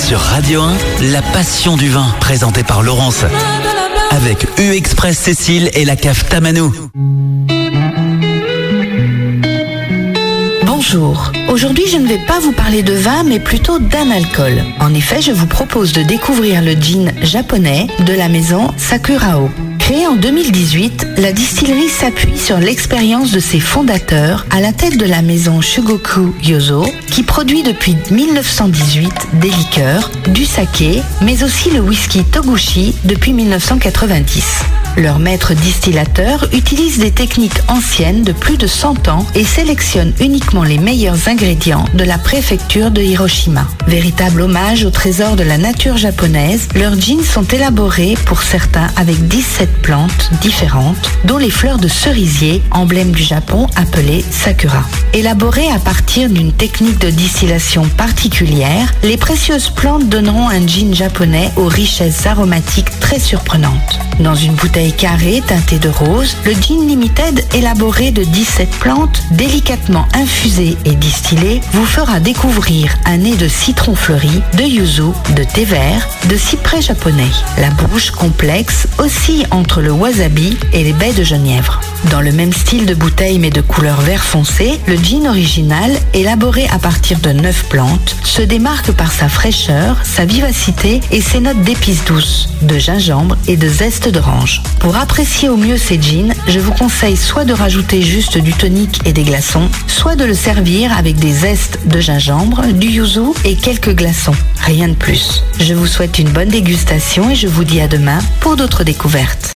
Sur Radio 1, la passion du vin, présentée par Laurence. Avec U-Express Cécile et la cave Tamanou. Bonjour, aujourd'hui je ne vais pas vous parler de vin mais plutôt d'un alcool. En effet, je vous propose de découvrir le gin japonais de la maison Sakurao. Créée en 2018, la distillerie s'appuie sur l'expérience de ses fondateurs à la tête de la maison Shugoku Yozo qui produit depuis 1918 des liqueurs, du saké, mais aussi le whisky Togushi depuis 1990. Leur maître distillateur utilise des techniques anciennes de plus de 100 ans et sélectionne uniquement les meilleurs ingrédients de la préfecture de Hiroshima. Véritable hommage au trésor de la nature japonaise, leurs gins sont élaborés pour certains avec 17 plantes différentes, dont les fleurs de cerisier, emblème du Japon appelé sakura. Élaborées à partir d'une technique de distillation particulière, les précieuses plantes donneront un gin japonais aux richesses aromatiques très surprenantes. Dans une bouteille carrée teintée de rose, le gin limited élaboré de 17 plantes, délicatement infusées et distillées, vous fera découvrir un nez de citron fleuri, de yuzu, de thé vert, de cyprès japonais. La bouche complexe oscille entre le wasabi et les baies de genièvre. Dans le même style de bouteille mais de couleur vert foncé, le gin original, élaboré à partir de 9 plantes, se démarque par sa fraîcheur, sa vivacité et ses notes d'épices douces, de gingembre et de zeste d'orange. Pour apprécier au mieux ces gins, je vous conseille soit de rajouter juste du tonic et des glaçons, soit de le servir avec des zestes de gingembre, du yuzu et quelques glaçons. Rien de plus. Je vous souhaite une bonne dégustation et je vous dis à demain pour d'autres découvertes.